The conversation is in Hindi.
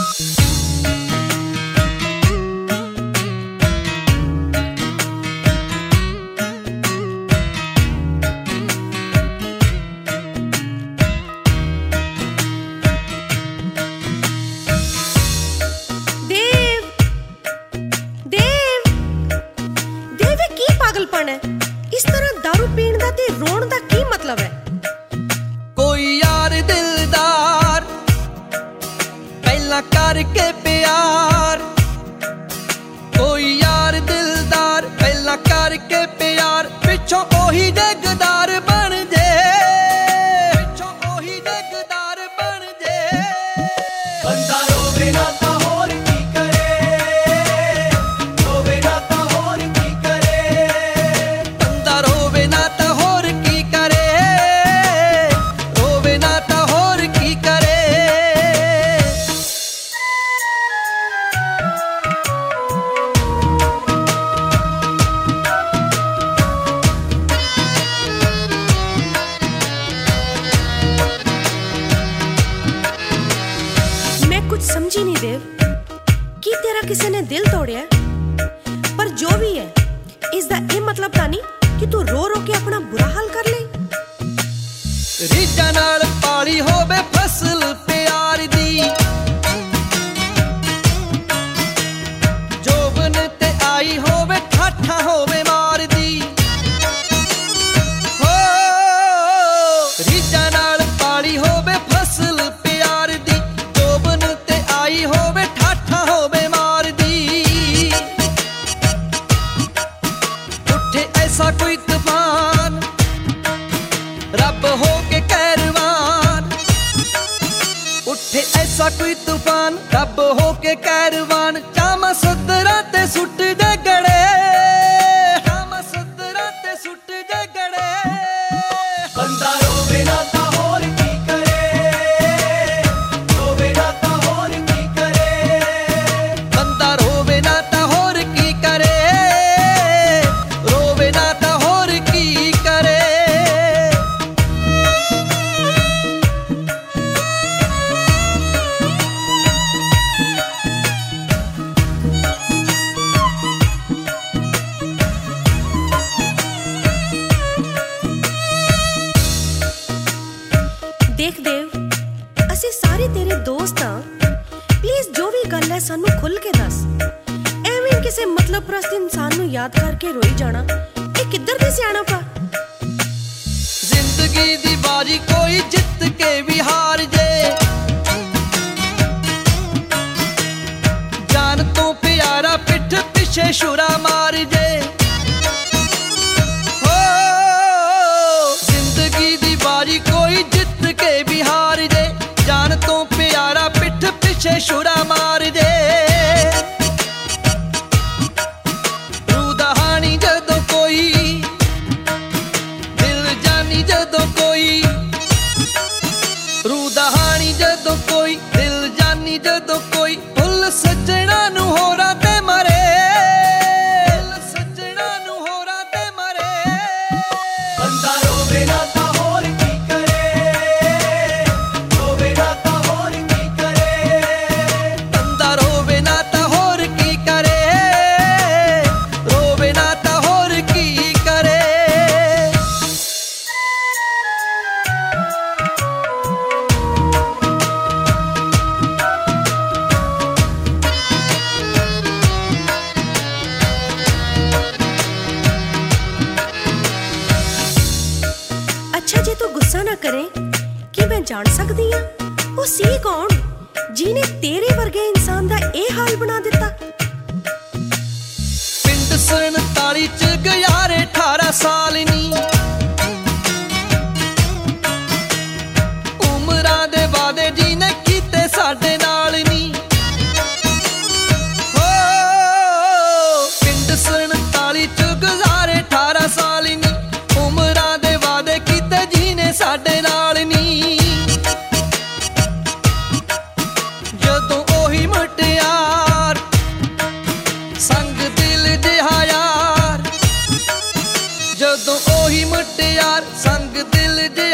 इस तरह दारू पीण दा ते रोण दा की मतलब है? कोई यार दिलदार पहला करके प्यार, कोई यार दिलदार पहला करके प्यार, पिछों ओही जगदार बन जे, पिछों ओही जगदार बन जे। बंदा रोवे ना ता होर की करे, रोवे ना ता होर की करे, बंदा रोवे ना ता होर की करे, रोवे ना ता होर की करे। कुछ समझी नहीं देव कि तेरा किसी ने दिल तोड़िया, पर जो भी है इसका ये मतलब ता नहीं कि तू रो रो के अपना बुरा हाल कर ले। रीझां नाल पाली होवे फसल प्यार दी, जोबन ते आई होवे ठाठा होवे मार दी। हो रीझां नाल पाली होवे फसल प्यार दी, होवे ठाठा होवे मार दी। उठे ऐसा कोई तूफान रब हो के कैरवान, उठे ऐसा कोई तूफान रब हो के कैरवान, चामा सदरा ते सुट दे गड़े, चामा सदरा ते सुट दे गड़े। बंदा रोवे ना ता होर की करे, रोवे ना ता होर की करे, बंदा रोवे ना ता होर की करे, रोवे ना ता होर की करे। देख देव, असी सारे तेरे दोस्त हाँ, प्लीज जो भी गल है सानू खुल के दस। एवें किसी मतलब प्रस्त इंसान नू याद करके रोई जाना, ये किधर दी सियाणप आ? जिंदगी दी बाजी कोई जित के भी हार जे, जान तो प्यारा पिठ पिछे छुरा मार जे। हो जिंदगी दी बाजी कोई जित के भी हार जे, जान तो प्यारा पिठ पिछे छुरा मार जे। रूदहानी जदों कोई दिल जानी, जदों कोई रूदहानी, जदों कोई दिल जानी, जदों कोई फुल सजना नू होरा ते मरे, फुल सजना नू होरा ते मरे। बंदा रोवे ना ता होर की करे, रोवे ना ता होर की करे, बंदा रोवे ना ता होर की करे, रोवे ना ता होर की करे। अच्छा जे तू गुस्सा ना करे कि मैं जान सकदी हाँ वो सी कौन जिने तेरे वर्गे इंसान दा ए हाल बना दिता? पिंड 47 च गयारे 18 साल नी, उमरां दे वादे जिने कीते साडे नाल नी। हो पिंड 47 च गयारे 18 साल नी, उमरां दे वादे कीते जिने साडे नाल नी। जदों ओही मुटियार संग दिल जिहा यार, जदों ओही मुटियार संग दिल जिहा